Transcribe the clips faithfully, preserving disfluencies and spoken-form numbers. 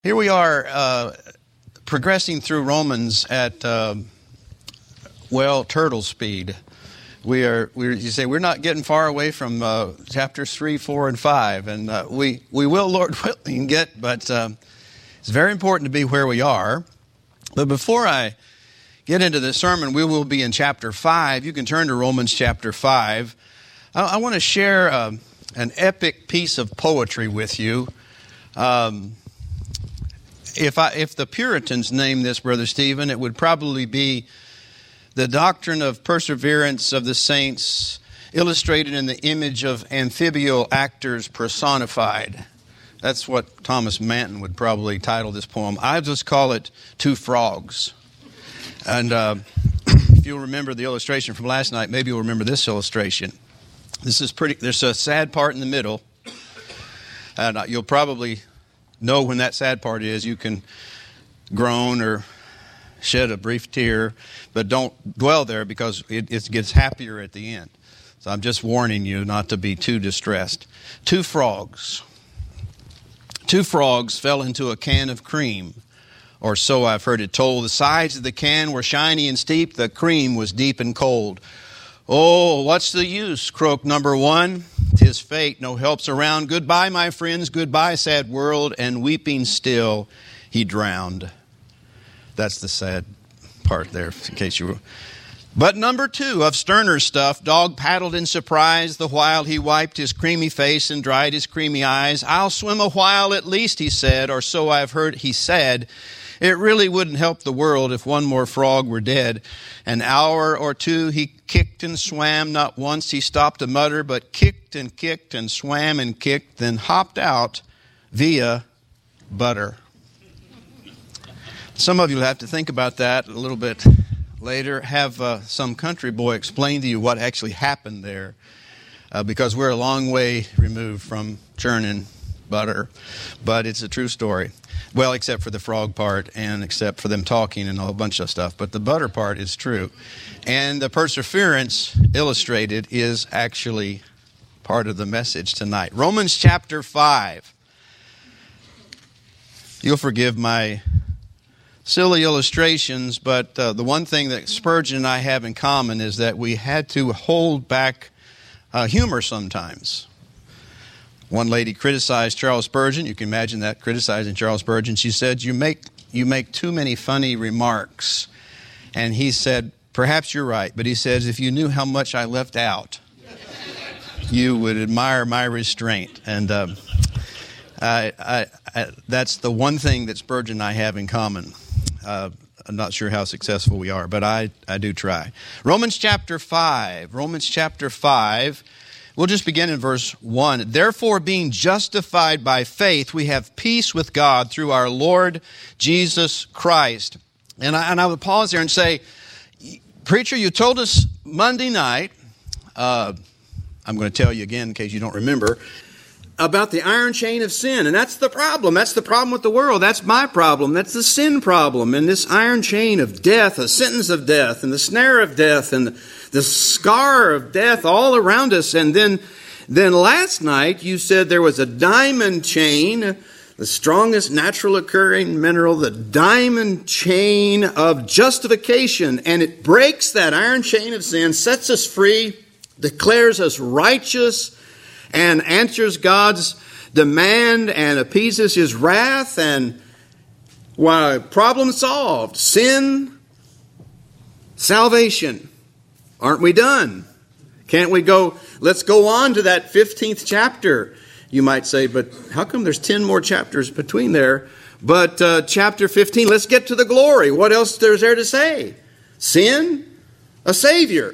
Here we are uh, progressing through Romans at, uh, well, turtle speed. We are, we you say, we're not getting far away from uh, chapters three, four, and five, and uh, we, we will, Lord willing, get, but uh, it's very important to be where we are. But before I get into the sermon, we will be in chapter five. You can turn to Romans chapter five. I, I want to share uh, an epic piece of poetry with you. Um, If I, if the Puritans named this, Brother Stephen, it would probably be the doctrine of perseverance of the saints illustrated in the image of amphibial actors personified. That's what Thomas Manton would probably title this poem. I just call it Two Frogs. And uh, if you'll remember the illustration from last night, maybe you'll remember this illustration. This is pretty. There's a sad part in the middle, and uh, you'll probably know when that sad part is. You can groan or shed a brief tear, but don't dwell there because it, it gets happier at the end. So I'm just warning you not to be too distressed. Two frogs. Two frogs fell into a can of cream, or so I've heard it told. The sides of the can were shiny and steep. The cream was deep and cold. Oh, what's the use, croaked number one. 'Tis fate, no help's around. Goodbye, my friends, goodbye, sad world. And weeping still, he drowned. That's the sad part there, in case you were. But number two, of sterner stuff, dog paddled in surprise, the while he wiped his creamy face and dried his creamy eyes. I'll swim a while at least, he said, or so I've heard he said. It really wouldn't help the world if one more frog were dead. An hour or two he kicked and swam. Not once he stopped to mutter, but kicked and kicked and swam and kicked, then hopped out via butter. Some of you will have to think about that a little bit later. Have uh, some country boy explain to you what actually happened there, uh, because we're a long way removed from churning butter, but it's a true story. Well, except for the frog part and except for them talking and a whole bunch of stuff. But the butter part is true. And the perseverance illustrated is actually part of the message tonight. Romans chapter five. You'll forgive my silly illustrations, but uh, the one thing that Spurgeon and I have in common is that we had to hold back uh, humor sometimes. One lady criticized Charles Spurgeon. You can imagine that, criticizing Charles Spurgeon. She said, you make you make too many funny remarks. And he said, perhaps you're right. But he says, if you knew how much I left out, you would admire my restraint. And um, I, I, I, that's the one thing that Spurgeon and I have in common. Uh, I'm not sure how successful we are, but I, I do try. Romans chapter five. Romans chapter five. We'll just begin in verse one. Therefore, being justified by faith, we have peace with God through our Lord Jesus Christ. And I, and I would pause there and say, preacher, you told us Monday night, uh, I'm going to tell you again in case you don't remember, about the iron chain of sin. And that's the problem. That's the problem with the world. That's my problem. That's the sin problem. And this iron chain of death, a sentence of death, and the snare of death, and the, the scar of death all around us. And then, then last night you said there was a diamond chain, the strongest natural occurring mineral, the diamond chain of justification. And it breaks that iron chain of sin, sets us free, declares us righteous, and answers God's demand and appeases His wrath. And why, problem solved. Sin, salvation. Aren't we done? Can't we go, let's go on to that fifteenth chapter. You might say, but how come there's ten more chapters between there? But uh, chapter fifteen, let's get to the glory. What else there's there to say? Sin, a Savior.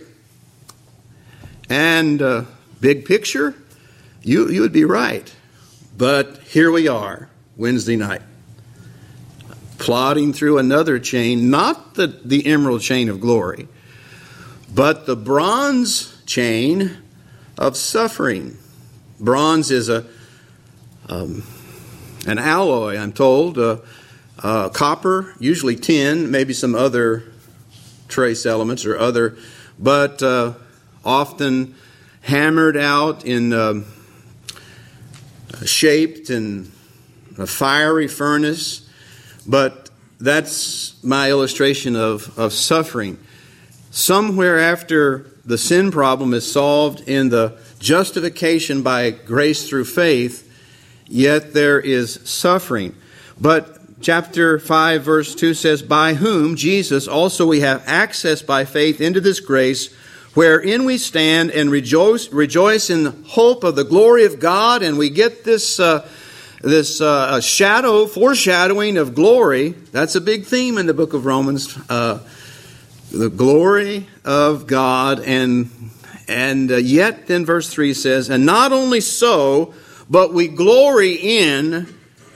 And uh, big picture, You you would be right. But here we are, Wednesday night, plodding through another chain, not the, the emerald chain of glory, but the bronze chain of suffering. Bronze is a um, an alloy, I'm told, uh, uh, copper, usually tin, maybe some other trace elements or other, but uh, often hammered out in... Uh, shaped and a fiery furnace, but that's my illustration of, of suffering. Somewhere after the sin problem is solved in the justification by grace through faith, yet there is suffering. But chapter five, verse two says, by whom, Jesus, also we have access by faith into this grace, wherein we stand and rejoice, rejoice in hope of the glory of God. And we get this uh, this uh, shadow, foreshadowing of glory. That's a big theme in the book of Romans. Uh, the glory of God. And, and uh, yet, then verse three says, and not only so, but we glory in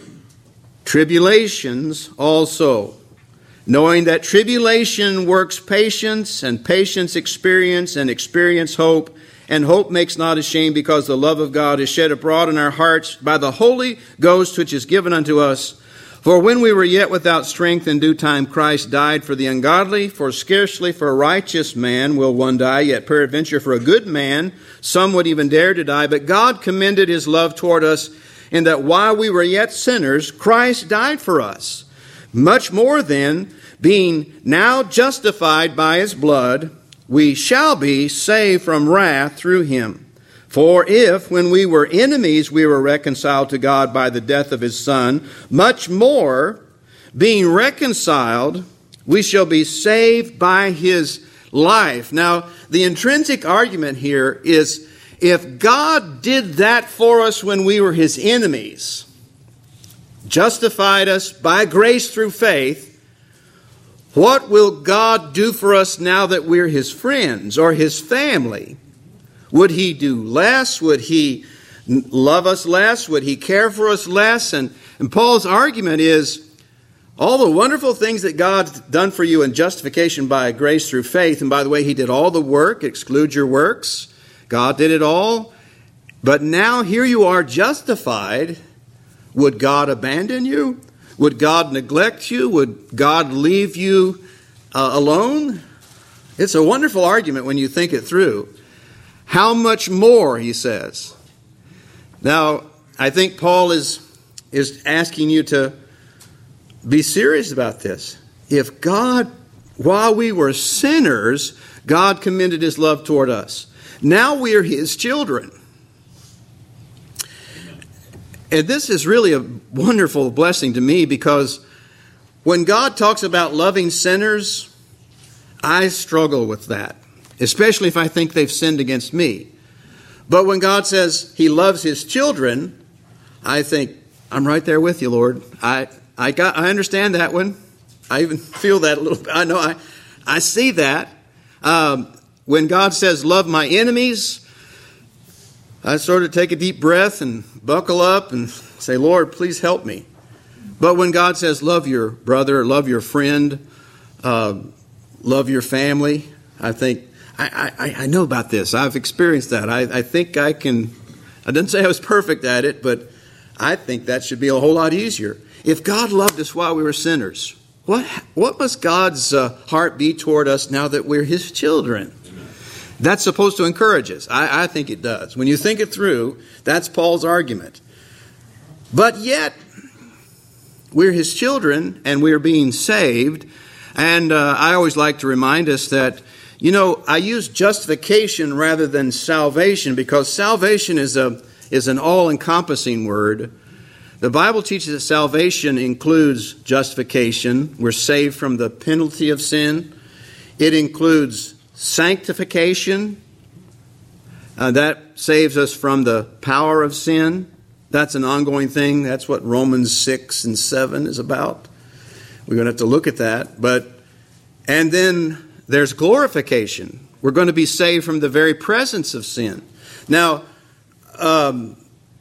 tribulations also, knowing that tribulation works patience, and patience experience, and experience hope, and hope makes not ashamed, because the love of God is shed abroad in our hearts by the Holy Ghost, which is given unto us. For when we were yet without strength, in due time Christ died for the ungodly. For scarcely for a righteous man will one die, yet peradventure for a good man some would even dare to die. But God commended his love toward us, in that while we were yet sinners, Christ died for us. Much more then, being now justified by his blood, we shall be saved from wrath through him. For if, when we were enemies, we were reconciled to God by the death of his Son, much more, being reconciled, we shall be saved by his life. Now, the intrinsic argument here is, if God did that for us when we were his enemies, justified us by grace through faith, what will God do for us now that we're his friends or his family? Would he do less? Would he love us less? Would he care for us less? And, and Paul's argument is, all the wonderful things that God's done for you in justification by grace through faith, and by the way, he did all the work, exclude your works. God did it all. But now here you are justified. Would God abandon you? Would God neglect you? Would God leave you uh, alone? It's a wonderful argument when you think it through. How much more, he says. Now, I think Paul is, is asking you to be serious about this. If God, while we were sinners, God commended his love toward us. Now we are his children. And this is really a wonderful blessing to me, because when God talks about loving sinners, I struggle with that, especially if I think they've sinned against me. But when God says he loves his children, I think, I'm right there with you, Lord. I I got I understand that one. I even feel that a little bit. I know I I see that. Um, when God says love my enemies, I sort of take a deep breath and buckle up and say, Lord, please help me. But when God says love your brother, love your friend, uh, love your family, I think, I, I, I know about this. I've experienced that. I, I think I can, I didn't say I was perfect at it, but I think that should be a whole lot easier. If God loved us while we were sinners, what, what must God's uh, heart be toward us now that we're his children? That's supposed to encourage us. I, I think it does. When you think it through, that's Paul's argument. But yet, we're his children and we're being saved. And uh, I always like to remind us that, you know, I use justification rather than salvation, because salvation is a is an all-encompassing word. The Bible teaches that salvation includes justification. We're saved from the penalty of sin. It includes sanctification. Uh, that saves us from the power of sin. That's an ongoing thing. That's what Romans six and seven is about. We're going to have to look at that. But and then there's glorification. We're going to be saved from the very presence of sin. Now, um,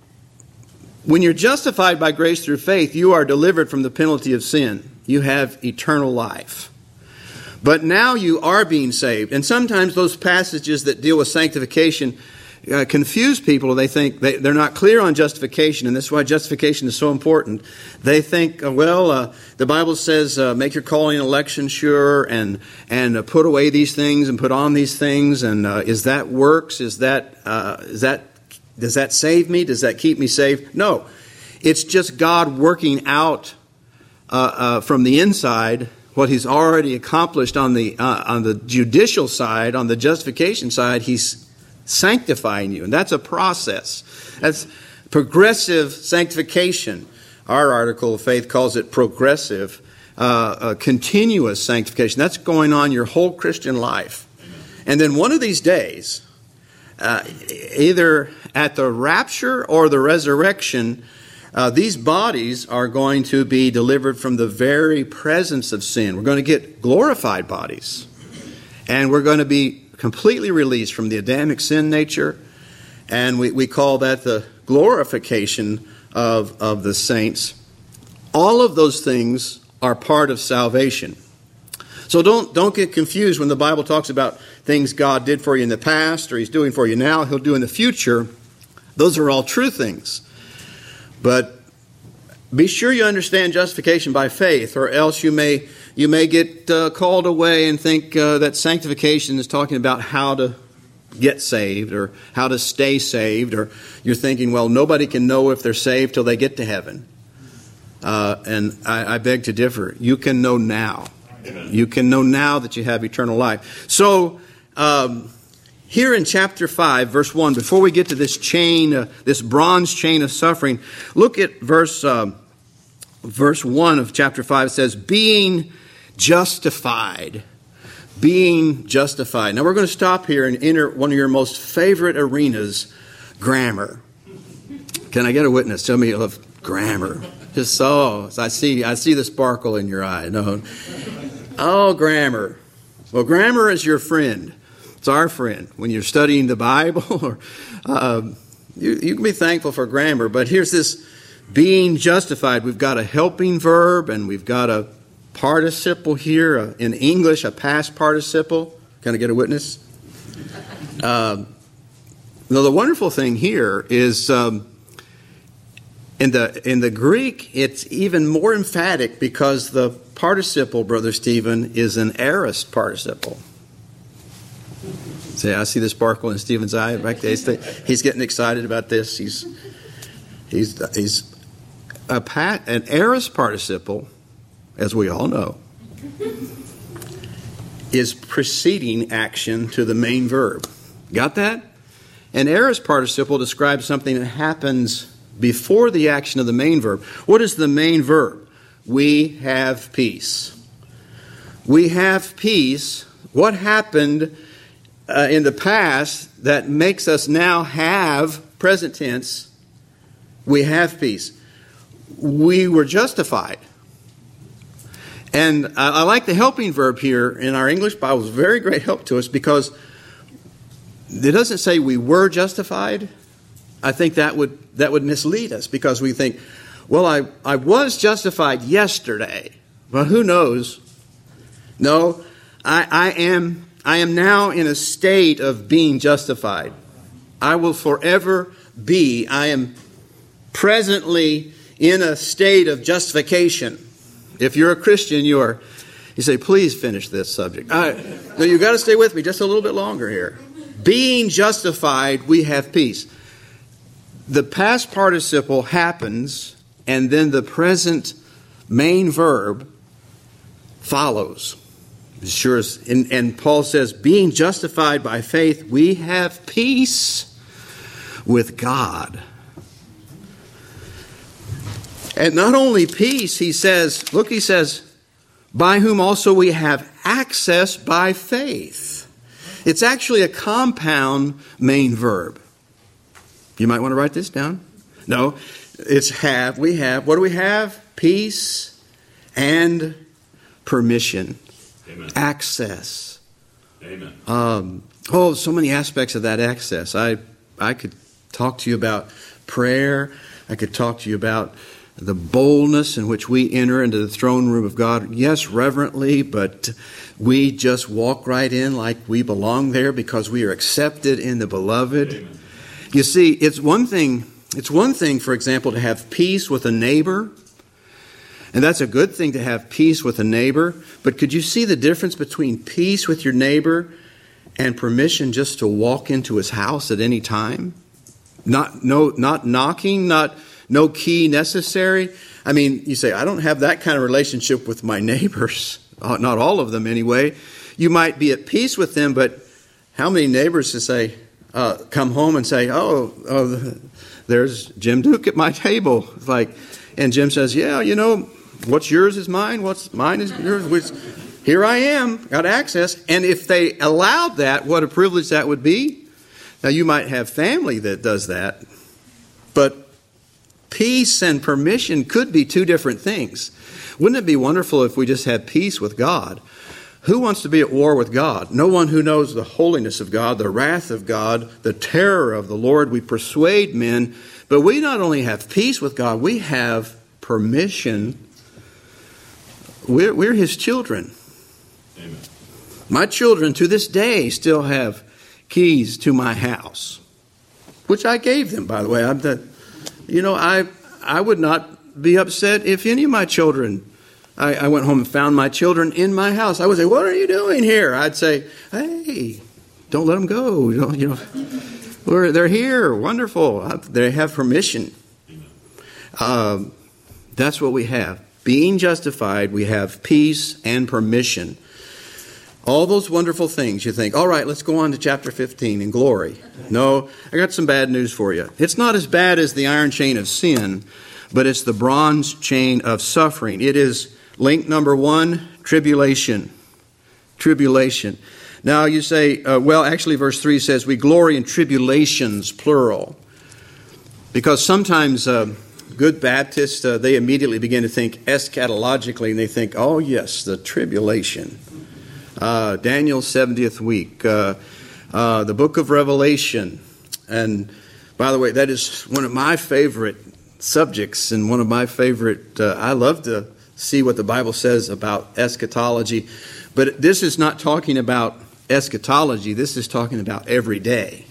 when you're justified by grace through faith, you are delivered from the penalty of sin. You have eternal life. But now you are being saved. And sometimes those passages that deal with sanctification uh, confuse people. They think they, they're not clear on justification, and this is why justification is so important. They think, uh, well, uh, the Bible says, uh, make your calling and election sure, and and uh, put away these things and put on these things. And uh, is that works? Is that uh, is that does that save me? Does that keep me saved? No. It's just God working out uh, uh, from the inside what He's already accomplished on the uh, on the judicial side, on the justification side. He's sanctifying you, and that's a process. That's progressive sanctification. Our article of faith calls it progressive, uh, uh, continuous sanctification. That's going on your whole Christian life. And then one of these days, uh, either at the rapture or the resurrection, uh, these bodies are going to be delivered from the very presence of sin. We're going to get glorified bodies. And we're going to be completely released from the Adamic sin nature. And we, we call that the glorification of, of the saints. All of those things are part of salvation. So don't don't get confused when the Bible talks about things God did for you in the past or He's doing for you now, He'll do in the future. Those are all true things. But be sure you understand justification by faith, or else you may you may get uh, called away and think uh, that sanctification is talking about how to get saved or how to stay saved, or you're thinking, well, nobody can know if they're saved till they get to heaven. Uh, and I, I beg to differ. You can know now. Amen. You can know now that you have eternal life. So um, here in chapter five, verse one, before we get to this chain, uh, this bronze chain of suffering, look at verse um, verse one of chapter five. It says, being justified. Being justified. Now we're going to stop here and enter one of your most favorite arenas, grammar. Can I get a witness? Tell me you love grammar. Just so I see, I see the sparkle in your eye. No, oh, grammar. Well, grammar is your friend. It's our friend. When you're studying the Bible, or um, you, you can be thankful for grammar. But here's this: being justified. We've got a helping verb, and we've got a participle here. Uh, in English, a past participle. Can I get a witness? Um, now, the wonderful thing here is. Um, In the in the Greek, it's even more emphatic because the participle, Brother Stephen, is an aorist participle. See, I see the sparkle in Stephen's eye. Back there. He's getting excited about this. He's he's he's a pat, an aorist participle, as we all know, is preceding action to the main verb. Got that? An aorist participle describes something that happens before the action of the main verb. What is the main verb? We have peace. We have peace. What happened uh, in the past that makes us now have, present tense, we have peace. We were justified. And I, I like the helping verb here in our English Bible. It's a very great help to us because it doesn't say we were justified. I think that would that would mislead us because we think, well, I, I was justified yesterday. Well, who knows? No, I, I am I am now in a state of being justified. I will forever be. I am presently in a state of justification. If you're a Christian, you are. You say, please finish this subject. I, no, you've got to stay with me just a little bit longer here. Being justified, we have peace. The past participle happens, and then the present main verb follows. Sure as, and, and Paul says, being justified by faith, we have peace with God. And not only peace, he says, look, he says, by whom also we have access by faith. It's actually a compound main verb. You might want to write this down. No, it's have. We have. What do we have? Peace and permission. Amen. Access. Amen. Um, oh, so many aspects of that access. I I could talk to you about prayer. I could talk to you about the boldness in which we enter into the throne room of God. Yes, reverently, but we just walk right in like we belong there because we are accepted in the beloved. Amen. You see, it's one thing, it's one thing, for example, to have peace with a neighbor. And that's a good thing to have peace with a neighbor. But could you see the difference between peace with your neighbor and permission just to walk into his house at any time? Not no not knocking, not no key necessary. I mean, you say, I don't have that kind of relationship with my neighbors. Not all of them anyway. You might be at peace with them, but how many neighbors to say, uh, come home and say, oh, oh, there's Jim Duke at my table. It's like, and Jim says, yeah, you know, what's yours is mine. What's mine is yours. Which, here I am, got access. And if they allowed that, what a privilege that would be. Now, you might have family that does that, but peace and permission could be two different things. Wouldn't it be wonderful if we just had peace with God? Who wants to be at war with God? No one who knows the holiness of God, the wrath of God, the terror of the Lord. We persuade men, but we not only have peace with God, we have permission. We're, we're His children. Amen. My children to this day still have keys to my house, which I gave them, by the way. I'm the, you know, I I would not be upset if any of my children, I, I went home and found my children in my house. I would say, what are you doing here? I'd say, hey, don't let them go. You know, you know we're, they're here. Wonderful. They have permission. Um, that's what we have. Being justified, we have peace and permission. All those wonderful things. You think, all right, let's go on to chapter fifteen in glory. No, I got some bad news for you. It's not as bad as the iron chain of sin, but it's the bronze chain of suffering. It is link number one, tribulation. Tribulation. Now you say, uh, well, actually verse three says, we glory in tribulations, plural. Because sometimes uh, good Baptists, uh, they immediately begin to think eschatologically, and they think, oh yes, the tribulation. Uh, Daniel's seventieth week, uh, uh, the book of Revelation. And by the way, that is one of my favorite subjects and one of my favorite, uh, I love to see what the Bible says about eschatology. But this is not talking about eschatology. This is talking about every day.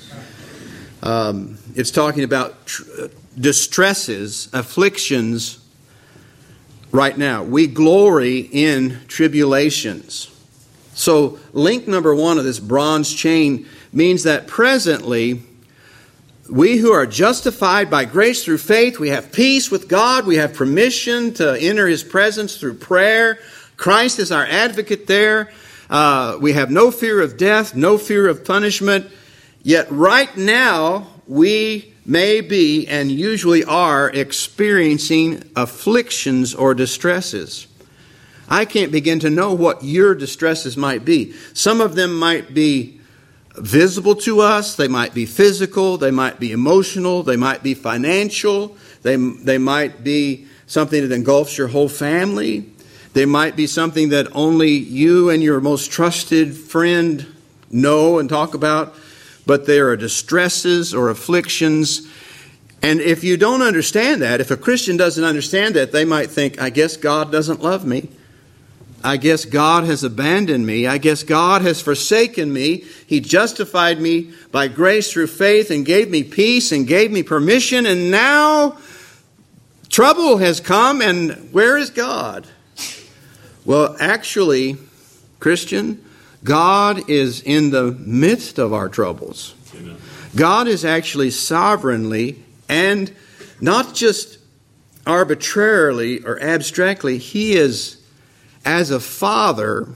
Um, it's talking about tr- distresses, afflictions right now. We glory in tribulations. So link number one of this bronze chain means that presently we who are justified by grace through faith, we have peace with God, we have permission to enter His presence through prayer. Christ is our advocate there. Uh, we have no fear of death, no fear of punishment. Yet right now we may be and usually are experiencing afflictions or distresses. I can't begin to know what your distresses might be. Some of them might be visible to us. They might be physical. They might be emotional. They might be financial. They, they might be something that engulfs your whole family. They might be something that only you and your most trusted friend know and talk about. But there are distresses or afflictions. And if you don't understand that, if a Christian doesn't understand that, they might think, I guess God doesn't love me. I guess God has abandoned me. I guess God has forsaken me. He justified me by grace through faith and gave me peace and gave me permission. And now trouble has come, and where is God? Well, actually, Christian, God is in the midst of our troubles. Amen. God is actually sovereignly and not just arbitrarily or abstractly. He is, as a father,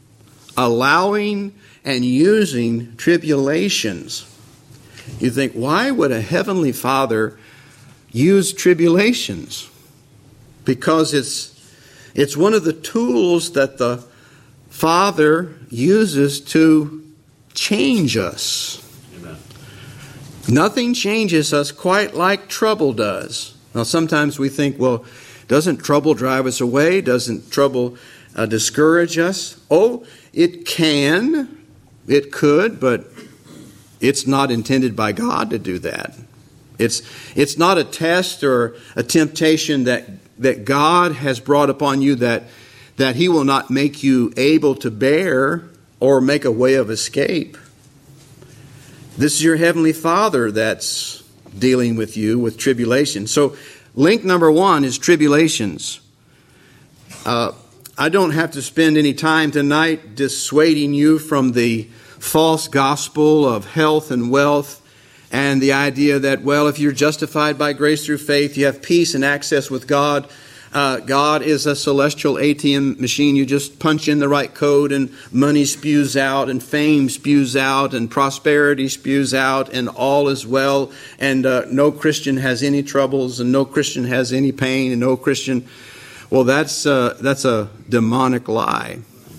allowing and using tribulations. You think, why would a heavenly Father use tribulations? Because it's it's one of the tools that the Father uses to change us. Amen. Nothing changes us quite like trouble does. Now, sometimes we think, well, doesn't trouble drive us away? Doesn't trouble Uh, discourage us? Oh, it can, it could, but it's not intended by God to do that. It's it's not a test or a temptation that that God has brought upon you that that He will not make you able to bear or make a way of escape. This is your Heavenly Father that's dealing with you with tribulation. So, link number one is tribulations. Uh, I don't have to spend any time tonight dissuading you from the false gospel of health and wealth and the idea that, well, if you're justified by grace through faith, you have peace and access with God. Uh, God is a celestial A T M machine. You just punch in the right code and money spews out and fame spews out and prosperity spews out and all is well. And uh, no Christian has any troubles and no Christian has any pain and no Christian... Well, that's, uh, that's a demonic lie.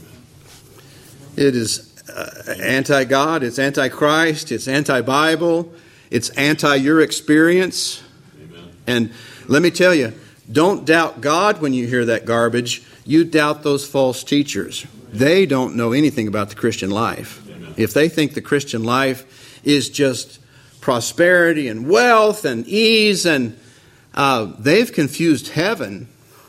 It is uh, anti-God, it's anti-Christ, it's anti-Bible, it's anti-your experience. Amen. And let me tell you, don't doubt God when you hear that garbage. You doubt those false teachers. They don't know anything about the Christian life. Amen. If they think the Christian life is just prosperity and wealth and ease, and uh, they've confused heaven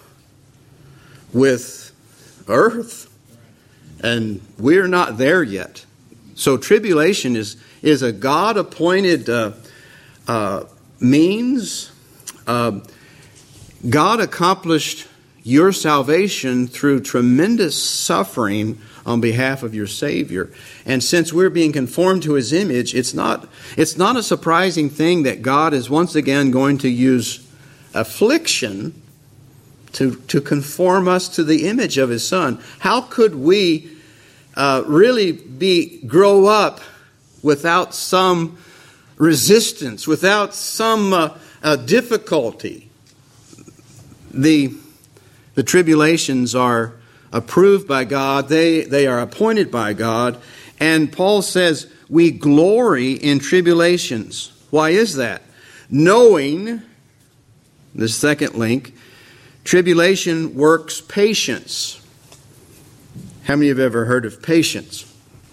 with earth. And we're not there yet. So tribulation is, is a God-appointed uh, uh, means. Uh, God accomplished your salvation through tremendous suffering on behalf of your Savior. And since we're being conformed to His image, it's not, it's not a surprising thing that God is once again going to use affliction to, to conform us to the image of His Son. How could we uh, really be grow up without some resistance, without some uh, uh, difficulty? The, the tribulations are approved by God. They, they are appointed by God. And Paul says, we glory in tribulations. Why is that? Knowing, the second link, tribulation works patience. How many have ever heard of patience?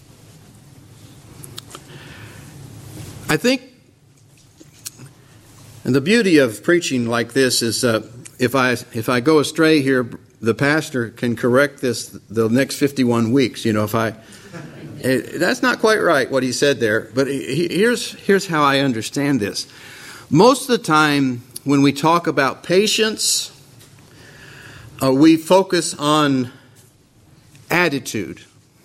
I think, and the beauty of preaching like this is, uh, if I if I go astray here, the pastor can correct this the next fifty-one weeks. You know, if I it, that's not quite right what he said there, but he, here's here's how I understand this. Most of the time, when we talk about patience, uh, we focus on attitude.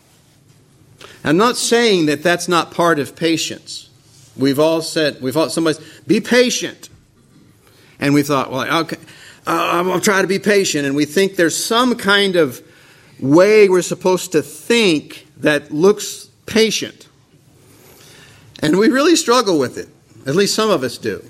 I'm not saying that that's not part of patience. We've all said, we've all somebody be patient, and we thought, well, okay. Uh, I'll try to be patient. And we think there's some kind of way we're supposed to think that looks patient. And we really struggle with it. At least some of us do.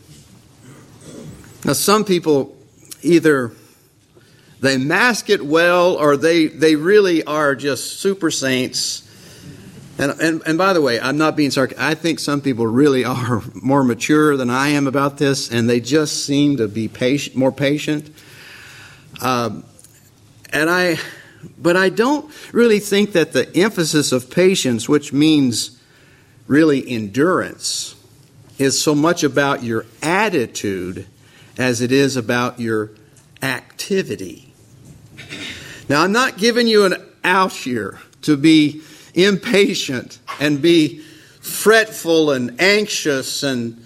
Now, some people either they mask it well or they, they really are just super saints. And, and and by the way, I'm not being sarcastic. I think some people really are more mature than I am about this, and they just seem to be patient, more patient. Um, and I, but I don't really think that the emphasis of patience, which means really endurance, is so much about your attitude as it is about your activity. Now, I'm not giving you an out here to be impatient and be fretful and anxious, and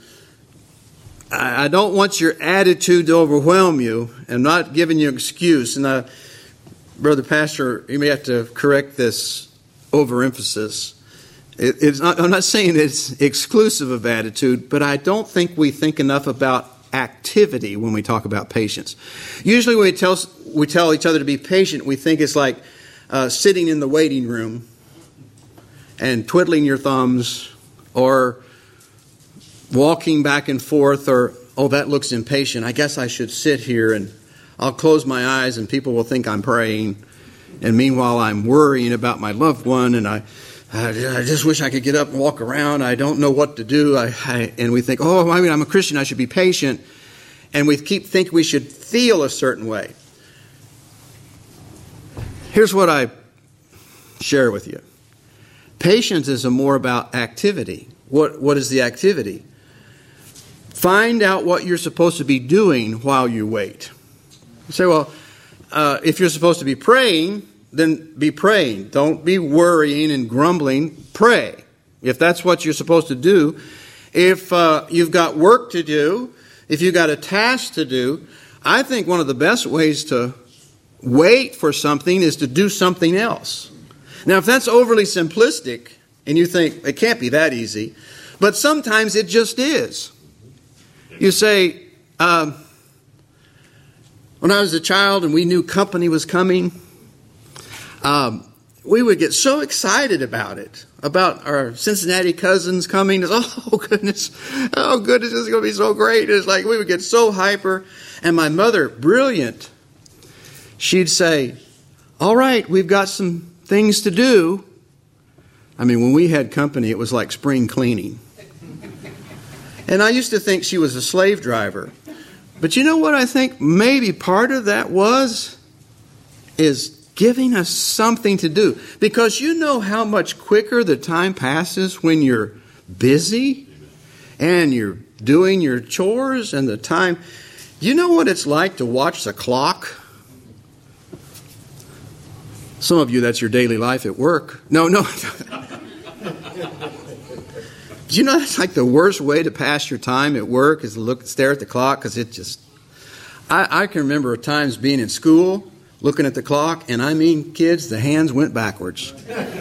I don't want your attitude to overwhelm you. I'm not giving you an excuse. And uh, Brother Pastor, you may have to correct this overemphasis. It, it's not, I'm not saying it's exclusive of attitude, but I don't think we think enough about activity when we talk about patience. Usually when we tell, we tell each other to be patient, we think it's like uh, sitting in the waiting room and twiddling your thumbs, or walking back and forth, or, oh, that looks impatient. I guess I should sit here and I'll close my eyes and people will think I'm praying. And meanwhile, I'm worrying about my loved one, and I, I just wish I could get up and walk around. I don't know what to do. I, I, and we think, oh, I mean, I'm a Christian. I should be patient. And we keep thinking we should feel a certain way. Here's what I share with you. Patience is a more about activity. What What is the activity? Find out what you're supposed to be doing while you wait. You say, well, uh, if you're supposed to be praying, then be praying. Don't be worrying and grumbling. Pray. If that's what you're supposed to do. If uh, you've got work to do, if you've got a task to do, I think one of the best ways to wait for something is to do something else. Now, if that's overly simplistic, and you think it can't be that easy, But sometimes it just is. You say, um, when I was a child and we knew company was coming, um, we would get so excited about it, about our Cincinnati cousins coming. Oh, goodness. Oh, goodness, this is going to be so great. It's like we would get so hyper. And my mother, brilliant, she'd say, all right, we've got some things to do. I mean, when we had company, it was like spring cleaning. And I used to think she was a slave driver. But you know what I think maybe part of that was? Is giving us something to do. Because you know how much quicker the time passes when you're busy and you're doing your chores and the time. You know what it's like to watch the clock? Some of you, that's your daily life at work. No, no. Do you know that's like the worst way to pass your time at work is to look, stare at the clock? Because it just, I, I can remember times being in school, looking at the clock, and I mean, kids, the hands went backwards.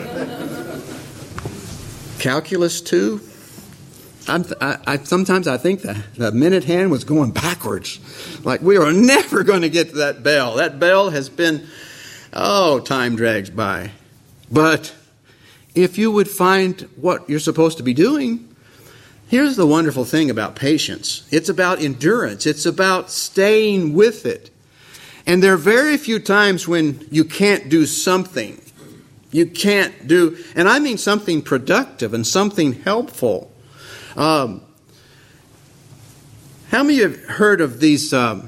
Calculus two, I'm, I, I, sometimes I think the, the minute hand was going backwards. Like we are never going to get to that bell. That bell has been, oh, time drags by. But if you would find what you're supposed to be doing, here's the wonderful thing about patience. It's about endurance. It's about staying with it. And there are very few times when you can't do something. You can't do, and I mean something productive and something helpful. Um, how many have heard of these um,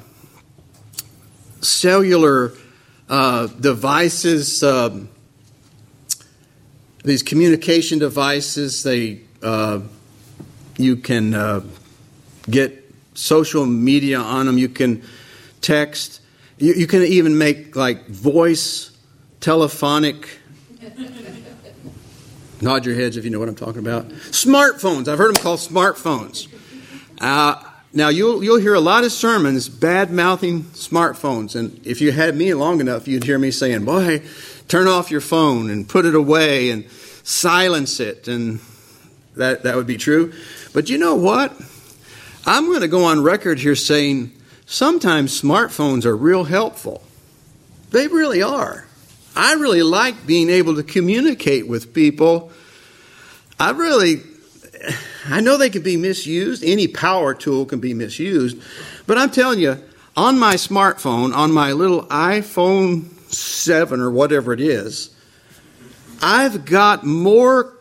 cellular uh, devices, um, these communication devices? They uh, you can uh, get social media on them. You can text. You, you can even make like voice, telephonic. Nod your heads if you know what I'm talking about. Smartphones. I've heard them called smartphones. Uh, now, you'll you'll hear a lot of sermons bad-mouthing smartphones. And if you had me long enough, you'd hear me saying, boy, turn off your phone and put it away and silence it. And that, that would be true. But you know what? I'm going to go on record here saying sometimes smartphones are real helpful. They really are. I really like being able to communicate with people. I really, I know they can be misused. Any power tool can be misused. But I'm telling you, on my smartphone, on my little iPhone seven or whatever it is, I've got more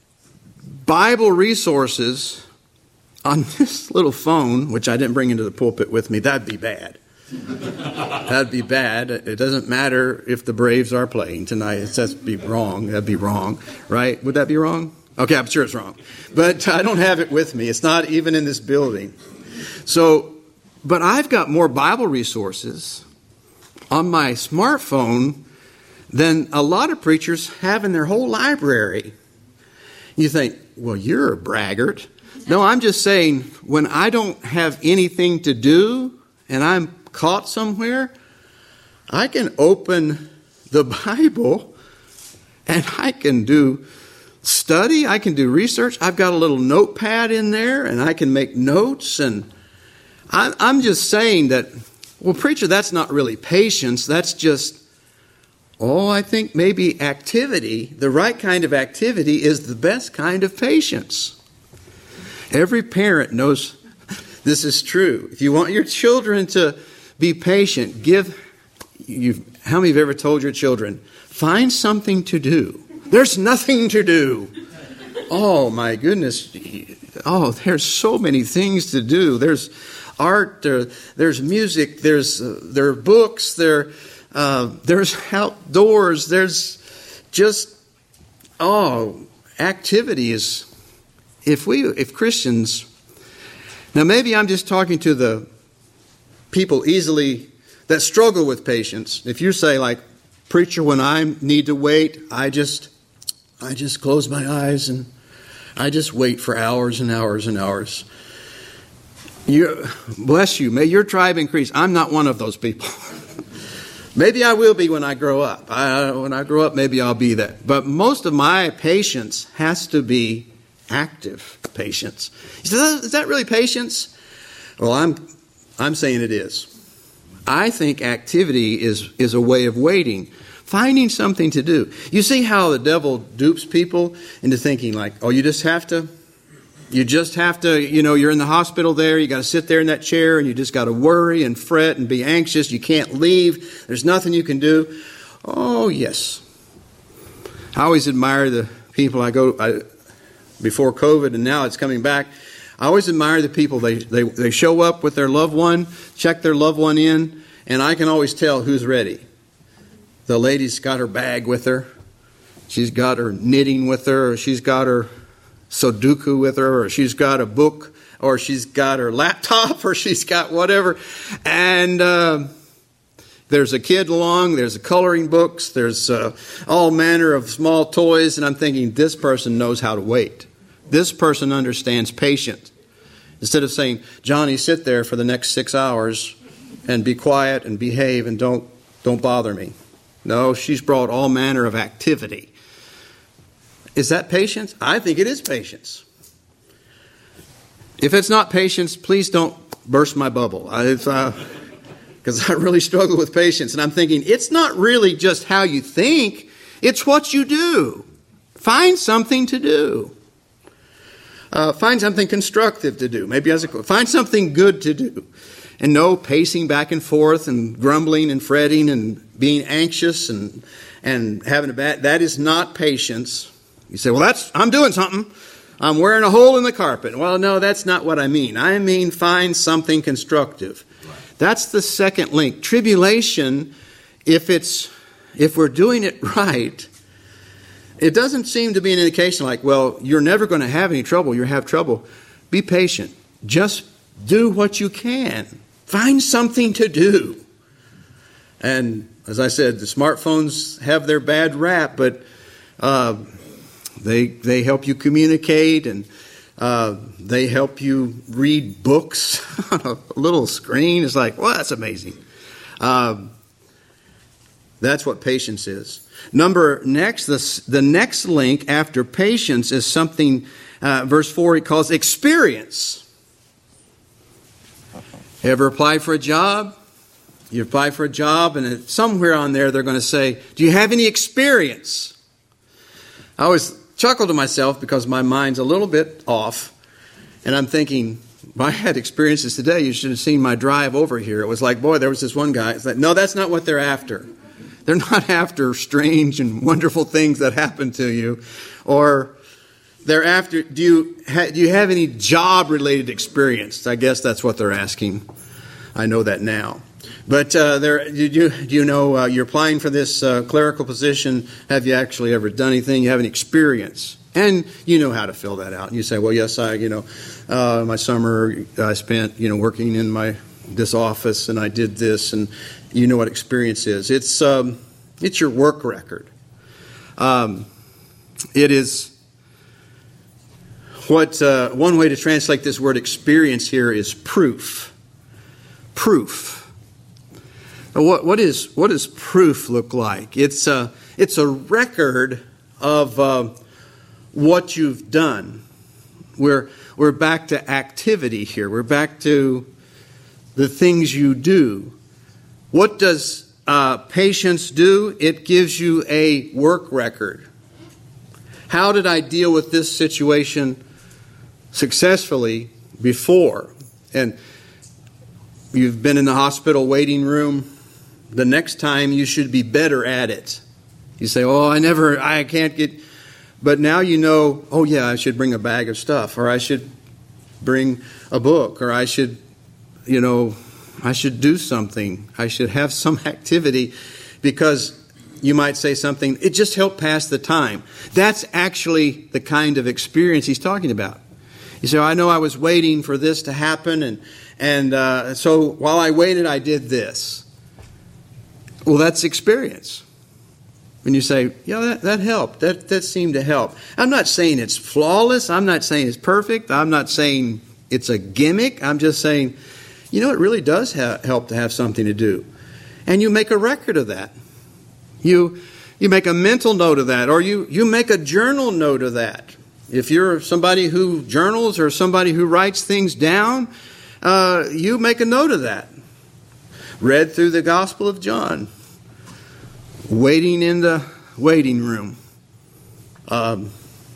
Bible resources on this little phone, which I didn't bring into the pulpit with me. That'd be bad. That'd be bad. It doesn't matter if the Braves are playing tonight. That'd be wrong. That'd be wrong, right? Would that be wrong? Okay, I'm sure it's wrong. But I don't have it with me. It's not even in this building. So, but I've got more Bible resources on my smartphone than a lot of preachers have in their whole library. You think, well, you're a braggart. No, I'm just saying when I don't have anything to do and I'm caught somewhere, I can open the Bible and I can do study, I can do research. I've got a little notepad in there and I can make notes. And I'm just saying that, well, preacher, that's not really patience. That's just, oh, I think maybe activity, the right kind of activity is the best kind of patience. Every parent knows this is true. If you want your children to be patient, give, you. How many have ever told your children, find something to do? There's nothing to do. Oh, my goodness. Oh, there's so many things to do. There's art, there, there's music, there's uh, there are books, there, uh, there's outdoors, there's just, oh, activities. If we, if Christians, now maybe I'm just talking to the people easily that struggle with patience. If you say like, preacher, when I need to wait, I just, I just close my eyes and I just wait for hours and hours and hours. You, bless you. May your tribe increase. I'm not one of those people. Maybe I will be when I grow up. I, when I grow up, maybe I'll be that. But most of my patience has to be active patience. You say, is that really patience? Well, I'm I'm saying it is. I think activity is, is a way of waiting, finding something to do. You see how the devil dupes people into thinking like, oh, you just have to, you just have to, you know, you're in the hospital there, you got to sit there in that chair and you just got to worry and fret and be anxious. You can't leave. There's nothing you can do. Oh, yes. I always admire the people I go, I, before COVID and now it's coming back. I always admire the people, they, they, they show up with their loved one, check their loved one in, and I can always tell who's ready. The lady's got her bag with her. She's got her knitting with her, or she's got her Sudoku with her, or she's got a book, or she's got her laptop, or she's got whatever. And uh, there's a kid along, there's a coloring books, there's uh, all manner of small toys, and I'm thinking this person knows how to wait. This person understands patience. Instead of saying, Johnny, sit there for the next six hours and be quiet and behave and don't don't bother me. No, she's brought all manner of activity. Is that patience? I think it is patience. If it's not patience, please don't burst my bubble. Because uh, I really struggle with patience. And I'm thinking, it's not really just how you think. It's what you do. Find something to do. Uh, find something constructive to do. Maybe as a find something good to do, and no pacing back and forth and grumbling and fretting and being anxious and and having a bad. That is not patience. You say, "Well, that's I'm doing something. I'm wearing a hole in the carpet." Well, no, that's not what I mean. I mean find something constructive. Right. That's the second link. Tribulation, if it's if we're doing it right. It doesn't seem to be an indication like, well, you're never going to have any trouble. You'll have trouble. Be patient. Just do what you can. Find something to do. And as I said, the smartphones have their bad rap, but uh, they they help you communicate and uh, they help you read books on a little screen. It's like, well, that's amazing. Uh, that's what patience is. Number next, the, the next link after patience is something, uh, verse four, it calls experience. Ever applied for a job? You apply for a job and somewhere on there they're going to say, do you have any experience? I always chuckle to myself because my mind's a little bit off. And I'm thinking, if I had experiences today, you should have seen my drive over here. It was like, boy, there was this one guy. It's like, no, that's not what they're after. They're not after strange and wonderful things that happen to you. Or they're after, do you, ha, do you have any job-related experience? I guess that's what they're asking. I know that now. But uh, there, did you, do you know uh, you're applying for this uh, clerical position? Have you actually ever done anything? You have any experience? And you know how to fill that out. And you say, well, yes, I, you know, uh, my summer I spent, you know, working in my this office, and I did this, and you know what experience is. It's um, it's your work record. Um, it is what uh, one way to translate this word experience here is proof. Proof. Now, what what is what does proof look like? It's a it's a record of uh, what you've done. We're we're back to activity here. We're back to the things you do. What does uh, patience do? It gives you a work record. How did I deal with this situation successfully before? And you've been in the hospital waiting room. The next time you should be better at it. You say, oh, I never, I can't get, but now you know, oh yeah, I should bring a bag of stuff, or I should bring a book, or I should, you know, I should do something. I should have some activity, because you might say something, it just helped pass the time. That's actually the kind of experience he's talking about. You say, oh, I know I was waiting for this to happen, and, and uh, so while I waited, I did this. Well, that's experience. And you say, yeah, that, that helped. That, that seemed to help. I'm not saying it's flawless. I'm not saying it's perfect. I'm not saying it's a gimmick. I'm just saying, you know, it really does ha- help to have something to do. And you make a record of that. You you make a mental note of that, or you, you make a journal note of that. If you're somebody who journals or somebody who writes things down, uh, you make a note of that. Read through the Gospel of John. Waiting in the waiting room. Um,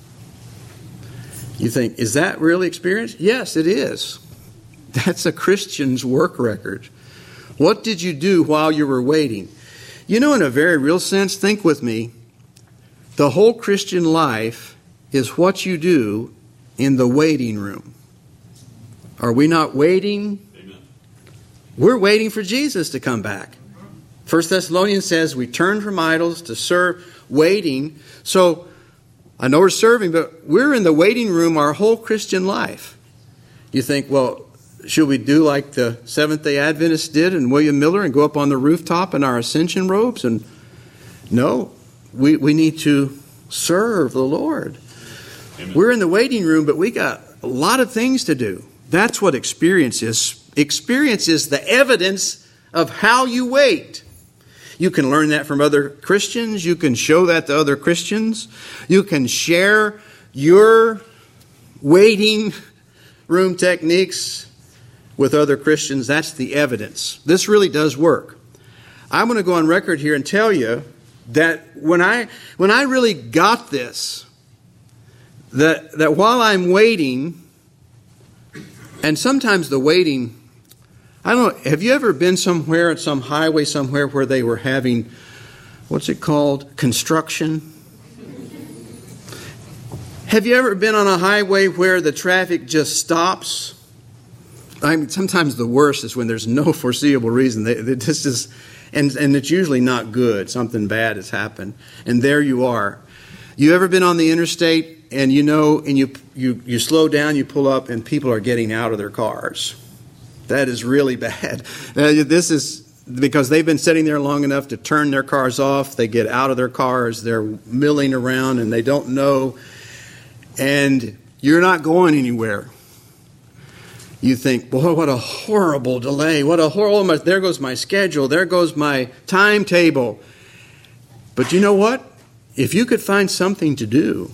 you think, is that really experience? Yes, it is. That's a Christian's work record. What did you do while you were waiting? You know, in a very real sense, think with me, the whole Christian life is what you do in the waiting room. Are we not waiting? Amen. We're waiting for Jesus to come back. First Thessalonians says we turn from idols to serve, waiting. So I know we're serving, but we're in the waiting room our whole Christian life. You think, well, should we do like the Seventh-day Adventists did and William Miller and go up on the rooftop in our ascension robes? And no, we, we need to serve the Lord. Amen. We're in the waiting room, but we got a lot of things to do. That's what experience is. Experience is the evidence of how you wait. You can learn that from other Christians. You can show that to other Christians. You can share your waiting room techniques with other Christians. That's the evidence. This really does work. I'm going to go on record here and tell you that when I when I really got this, that that while I'm waiting, and sometimes the waiting, I don't know, have you ever been somewhere at some highway somewhere where they were having, what's it called, construction? Have you ever been on a highway where the traffic just stops? I mean, sometimes the worst is when there's no foreseeable reason. They, they, this is, and, and it's usually not good. Something bad has happened. And there you are. You ever been on the interstate and you know, and you, you, you slow down, you pull up, and people are getting out of their cars? That is really bad. Uh, this is because they've been sitting there long enough to turn their cars off. They get out of their cars. They're milling around and they don't know. And you're not going anywhere. You think, boy, what a horrible delay. What a horrible, there goes my schedule. There goes my timetable. But you know what? If you could find something to do,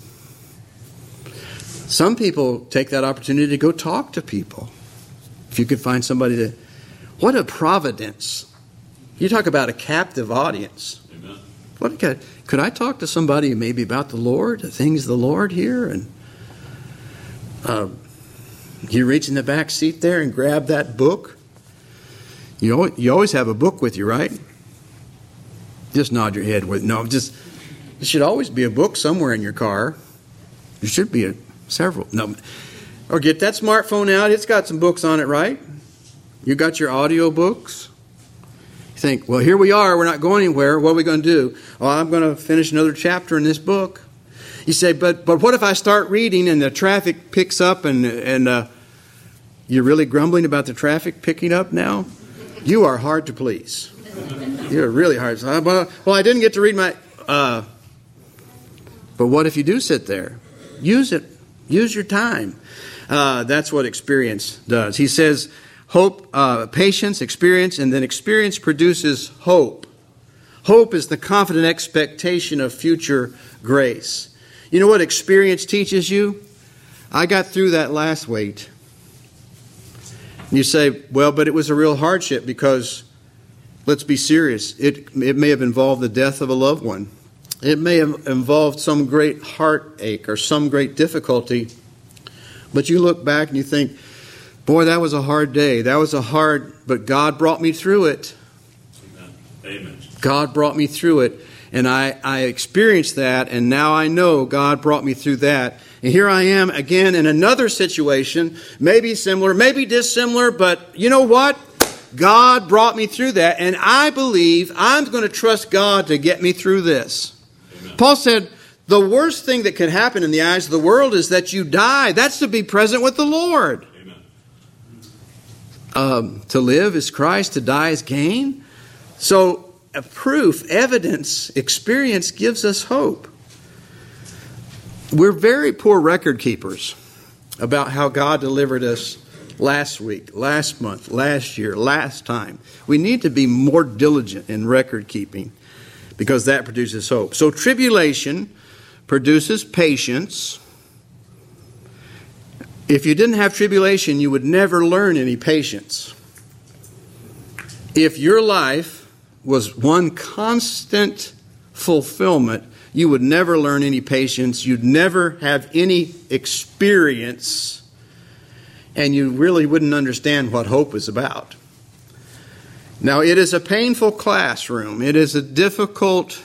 some people take that opportunity to go talk to people. If you could find somebody to, what a providence. You talk about a captive audience. Amen. What could, could I talk to somebody maybe about the Lord, the things of the Lord here? And uh, you reach in the back seat there and grab that book. You always, you always have a book with you, right? Just nod your head with, no, just, there should always be a book somewhere in your car. There should be a, several. No. Or get that smartphone out. It's got some books on it, right? You got your audio books. You think, well, here we are. We're not going anywhere. What are we going to do? Oh, I'm going to finish another chapter in this book. You say, but but what if I start reading and the traffic picks up and, and uh, you're really grumbling about the traffic picking up now? You are hard to please. You're really hard. Well, I didn't get to read my... Uh, but what if you do sit there? Use it. Use your time. Uh, that's what experience does. He says, hope, uh, patience, experience, and then experience produces hope. Hope is the confident expectation of future grace. You know what experience teaches you? I got through that last wait. You say, well, but it was a real hardship because, let's be serious, it, it may have involved the death of a loved one. It may have involved some great heartache or some great difficulty. But you look back and you think, boy, that was a hard day. That was a hard, but God brought me through it. Amen. Amen. God brought me through it. And I, I experienced that, and now I know God brought me through that. And here I am again in another situation, maybe similar, maybe dissimilar, but you know what? God brought me through that, and I believe I'm going to trust God to get me through this. Amen. Paul said, the worst thing that can happen in the eyes of the world is that you die. That's to be present with the Lord. Amen. Um, to live is Christ, to die is gain. So, a proof, evidence, experience gives us hope. We're very poor record keepers about how God delivered us last week, last month, last year, last time. We need to be more diligent in record keeping because that produces hope. So tribulation produces patience. If you didn't have tribulation, you would never learn any patience. If your life was one constant fulfillment, you would never learn any patience. You'd never have any experience, and you really wouldn't understand what hope is about. Now, it is a painful classroom. It is a difficult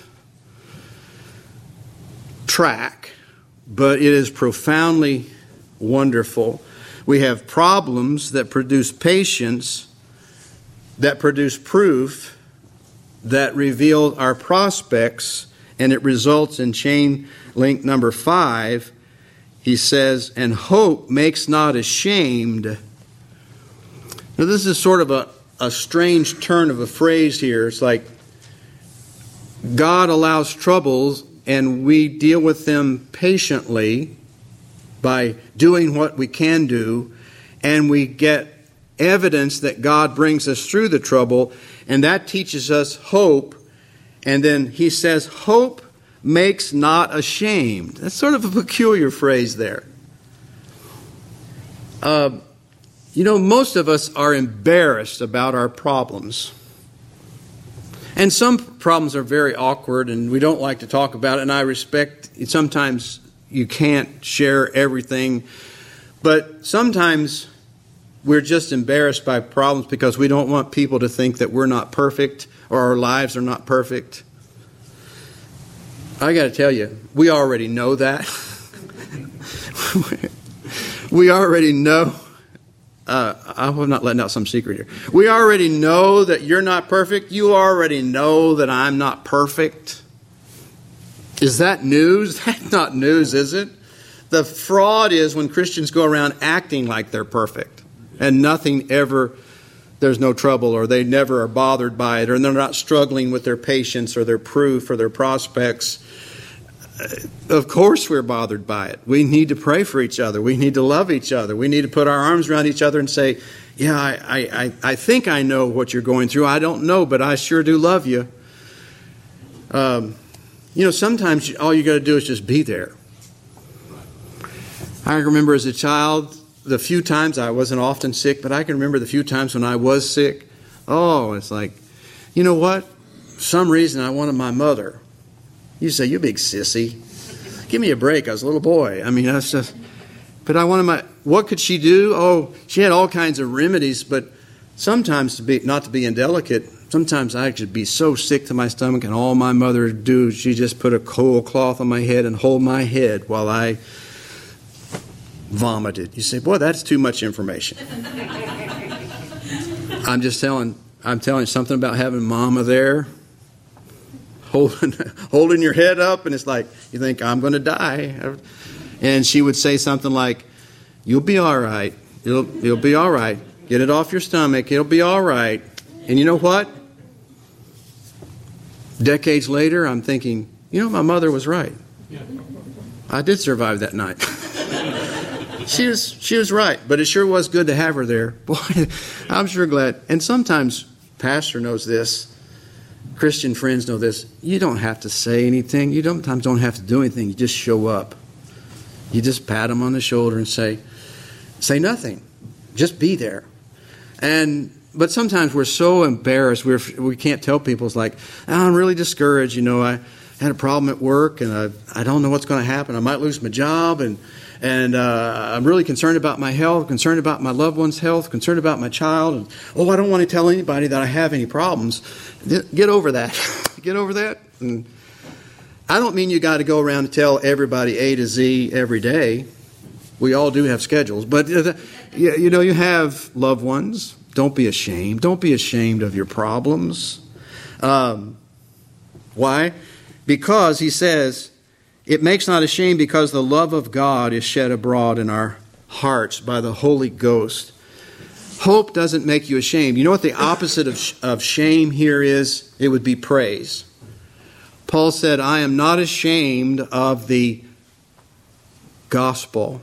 track, but it is profoundly wonderful. We have problems that produce patience, that produce proof, that reveal our prospects, and it results in chain link number five. He says, and hope makes not ashamed. Now, this is sort of a, a strange turn of a phrase here. It's like God allows troubles and we deal with them patiently by doing what we can do, and we get evidence that God brings us through the trouble, and that teaches us hope. And then he says, hope makes not ashamed. That's sort of a peculiar phrase there. Uh, you know, most of us are embarrassed about our problems. And some problems are very awkward and we don't like to talk about it, and I respect sometimes you can't share everything. But sometimes we're just embarrassed by problems because we don't want people to think that we're not perfect or our lives are not perfect. I got to tell you, we already know that. We already know. Uh, I'm not letting out some secret here. We already know that you're not perfect. You already know that I'm not perfect. Is that news? That's not news, is it? The fraud is when Christians go around acting like they're perfect and nothing ever, there's no trouble, or they never are bothered by it, or they're not struggling with their patience or their proof or their prospects. Of course we're bothered by it. We need to pray for each other. We need to love each other. We need to put our arms around each other and say, yeah, I, I, I think I know what you're going through. I don't know, but I sure do love you. Um, you know, sometimes all you got to do is just be there. I remember as a child, the few times I wasn't often sick, but I can remember the few times when I was sick. Oh, it's like, you know what? For some reason I wanted my mother. You say, you big sissy. Give me a break. I was a little boy. I mean, that's just, but I wanted my, what could she do? Oh, she had all kinds of remedies, but sometimes to be, not to be indelicate, sometimes I could be so sick to my stomach, and all my mother would do, she just put a cold cloth on my head and hold my head while I vomited. You say, boy, that's too much information. I'm just telling, I'm telling you something about having mama there. Holding, holding your head up, and it's like you think, I'm going to die. And she would say something like, you'll be all right. You'll, you'll be all right. Get it off your stomach. It'll be all right. And you know what? Decades later, I'm thinking, you know, my mother was right. I did survive that night. She was, she was right, but it sure was good to have her there. Boy, I'm sure glad. And sometimes, Pastor knows this, Christian friends know this, you don't have to say anything. You sometimes don't have to do anything. You just show up. You just pat them on the shoulder and say, say nothing. Just be there. And but sometimes we're so embarrassed we're, we can't tell people. It's like, oh, I'm really discouraged. You know, I had a problem at work and I, I don't know what's going to happen. I might lose my job, and and uh, I'm really concerned about my health, concerned about my loved one's health, concerned about my child. And, oh, I don't want to tell anybody that I have any problems. Get over that. Get over that. And I don't mean you got to go around and tell everybody A to Z every day. We all do have schedules. But, you know, you have loved ones. Don't be ashamed. Don't be ashamed of your problems. Um, why? Because he says, it makes not ashamed because the love of God is shed abroad in our hearts by the Holy Ghost. Hope doesn't make you ashamed. You know what the opposite of, of shame here is? It would be praise. Paul said, I am not ashamed of the gospel.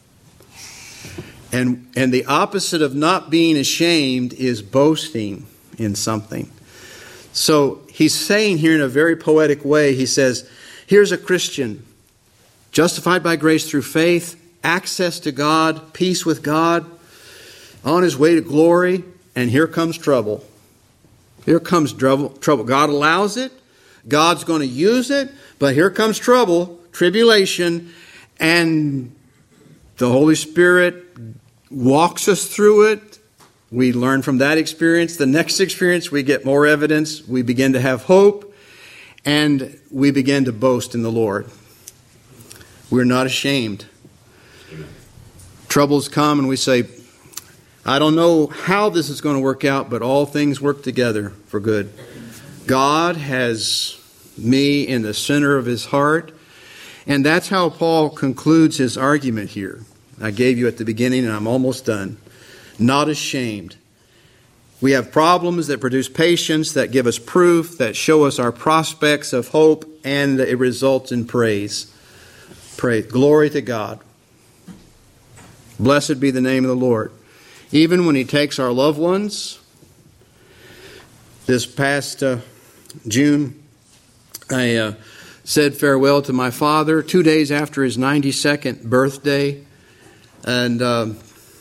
And, and the opposite of not being ashamed is boasting in something. So he's saying here in a very poetic way, he says, here's a Christian, justified by grace through faith, access to God, peace with God, on his way to glory, and here comes trouble. Here comes trouble. Trouble. God allows it. God's going to use it, but here comes trouble, tribulation, and the Holy Spirit walks us through it. We learn from that experience. The next experience, we get more evidence. We begin to have hope, and we begin to boast in the Lord. We're not ashamed. Amen. Troubles come, and we say, I don't know how this is going to work out, but all things work together for good. God has me in the center of his heart. And that's how Paul concludes his argument here. I gave you at the beginning, and I'm almost done. Not ashamed. We have problems that produce patience, that give us proof, that show us our prospects of hope, and it results in praise. Praise. Glory to God. Blessed be the name of the Lord. Even when he takes our loved ones, this past uh, June, I uh, said farewell to my father two days after his ninety-second birthday. And uh,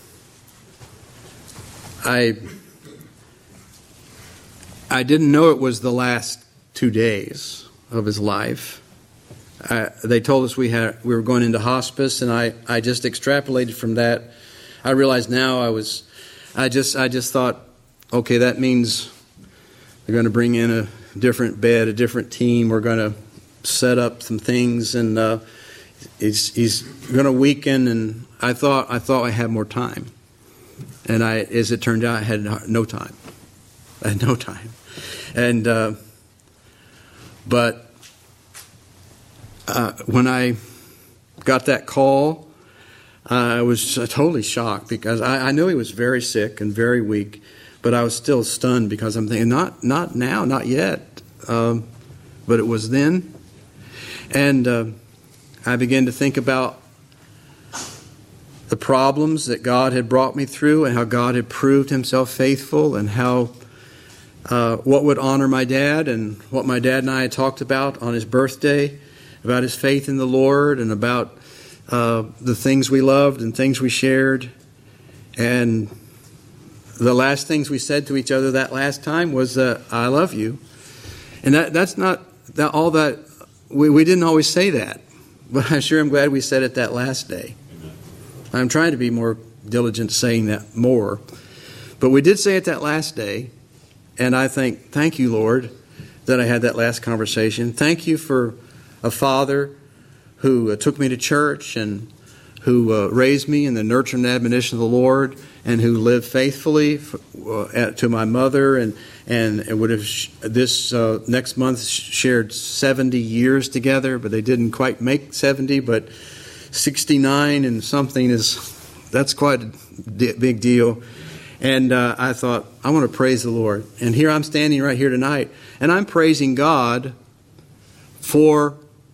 I I didn't know it was the last two days of his life. I, they told us we had we were going into hospice, and I, I just extrapolated from that. I realize now I was I just I just thought, okay, that means they're going to bring in a different bed, a different team. We're going to set up some things, and uh, he's, he's going to weaken. And I thought I thought I had more time, and I, as it turned out, I had no time. I had no time, and uh, but uh, when I got that call, I was totally shocked because I, I knew he was very sick and very weak. But I was still stunned because I'm thinking, not not now, not yet. Um, but it was then. And uh, I began to think about the problems that God had brought me through and how God had proved himself faithful and how uh, what would honor my dad and what my dad and I had talked about on his birthday, about his faith in the Lord and about uh, the things we loved and things we shared. And the last things we said to each other that last time was, uh, I love you. And that that's not that all that, we, we didn't always say that. But I sure am glad we said it that last day. Amen. I'm trying to be more diligent saying that more. But we did say it that last day. And I think, thank you, Lord, that I had that last conversation. Thank you for a father who uh, took me to church and who uh, raised me in the nurture and admonition of the Lord, and who lived faithfully uh, at, to my mother, and and it would have sh- this uh, next month shared seventy years together, but they didn't quite make seventy, but sixty-nine and something is that's quite a d- big deal. And uh, I thought, I want to praise the Lord, and here I'm standing right here tonight, and I'm praising God for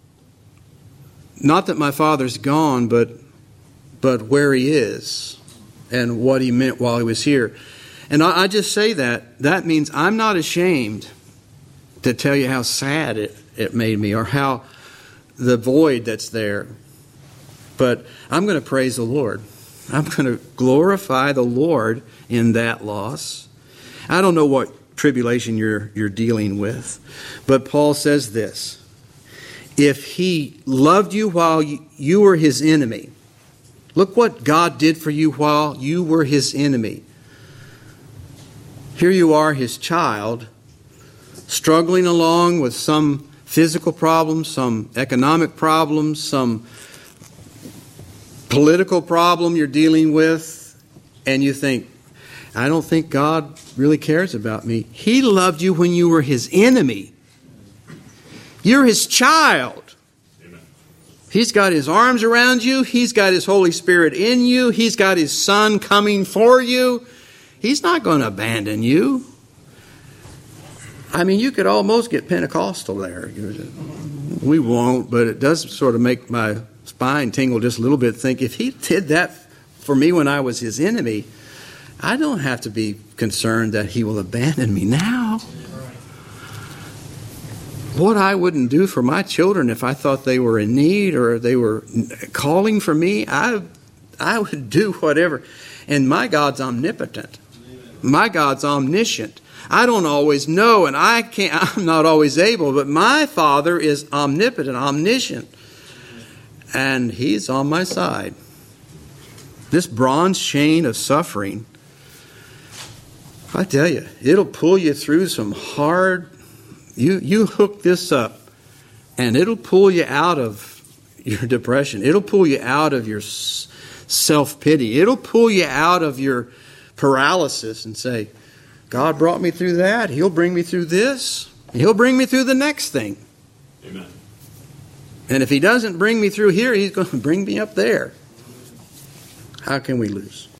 not that my father's gone, but but where he is and what he meant while he was here. And I, I just say that. That means I'm not ashamed to tell you how sad it, it made me or how the void that's there. But I'm going to praise the Lord. I'm going to glorify the Lord in that loss. I don't know what tribulation you're you're dealing with, but Paul says this. If he loved you while you, you were his enemy, look what God did for you while you were his enemy. Here you are, his child, struggling along with some physical problems, some economic problems, some political problem you're dealing with, and you think, I don't think God really cares about me. He loved you when you were his enemy. You're his child. He's got his arms around you. He's got his Holy Spirit in you. He's got his Son coming for you. He's not going to abandon you. I mean, you could almost get Pentecostal there. We won't, but it does sort of make my spine tingle just a little bit. Think, if he did that for me when I was his enemy, I don't have to be concerned that he will abandon me now. what I wouldn't do for my children if I thought they were in need or they were calling for me, I, I would do whatever. And my God's omnipotent. My God's omniscient. I don't always know, and I can't, I'm not always able, but my Father is omnipotent, omniscient. And He's on my side. This bronze chain of suffering, I tell you, it'll pull you through some hard, you, you hook this up, and it'll pull you out of your depression. It'll pull you out of your self-pity. It'll pull you out of your paralysis and say, God brought me through that. He'll bring me through this. He'll bring me through the next thing. Amen. And if He doesn't bring me through here, He's going to bring me up there. How can we lose?